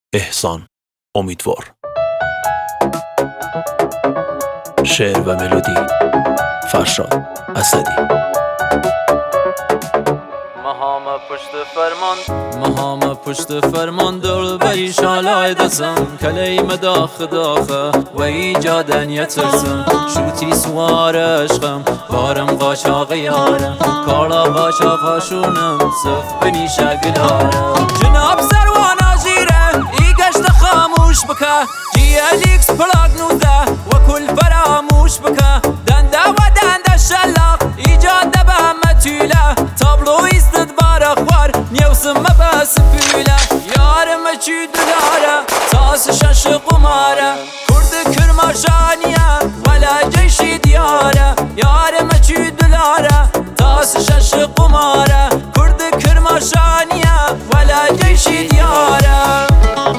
احسان امیدوار. شعر و ملودی فرشاد اسدی. مهام پشت فرمان دل بی شالای دستم کلیم داخه و ایجادن یترسم شوتی سوار عشقم بارم قاچاق یارم کالا قاچاقاشونم صف بنی شگلارم جناب سروان آجیره ای گشت خاموش بکه جی الیکس پلاک 19 و کل فراموش بکه دنده و دنده شلاق ایجاد به همه توله تابلو ایستد خوار نیوسم بس پیله یارم چی دلاره تاس شش قماره کرد کرماشانیه ولا جیشی دیاره یارم چی دلاره تاس شش قماره کرد کرماشانیه ولا جیشی دیاره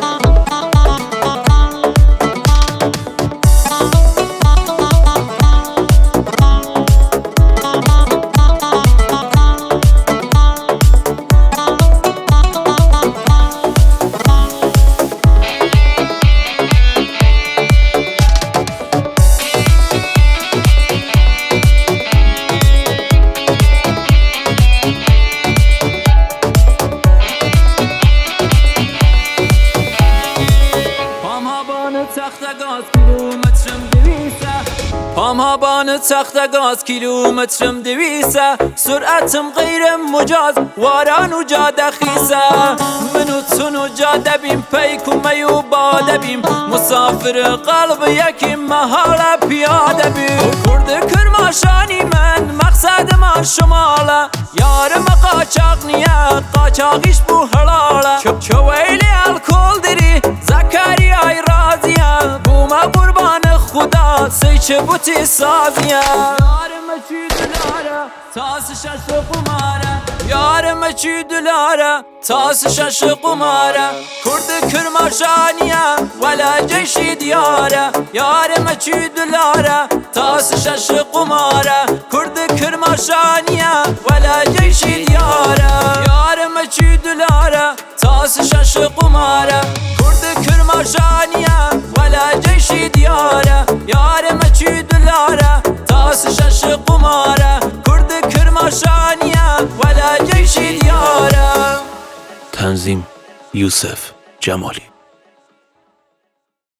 پامهابان تخت گاز کیلومترم 200 سرعتم غیر مجاز واران و جاده خیسه منو تونو جاده بیم پیک و میو باده بیم مسافر قلب یکی محاله پیاده بیم کرد کرماشانی من مقصد ما شماله یارم قاچاق نیه قاچاقیش بو حلاله چویلی الکل داری زکریای رازیه بوما قربان خدا سیچه بوتی سازیه یارم چی دلاره تاس شش قماره یارم چی دلاره تاس شش قماره کرد کرماشانیه ولا جیشی دیاره یارم چی دلاره تاس شش قماره کرد کرماشانیه ولا جیشی دیاره یارم چی دلاره تاس شش قماره کرد کرماشانیه ولا جیشی دیاره یارم چی دلاره تاس شش قماره کرد کرماشانیه ولا جیشی دیاره. تنظیم یوسف جمالی.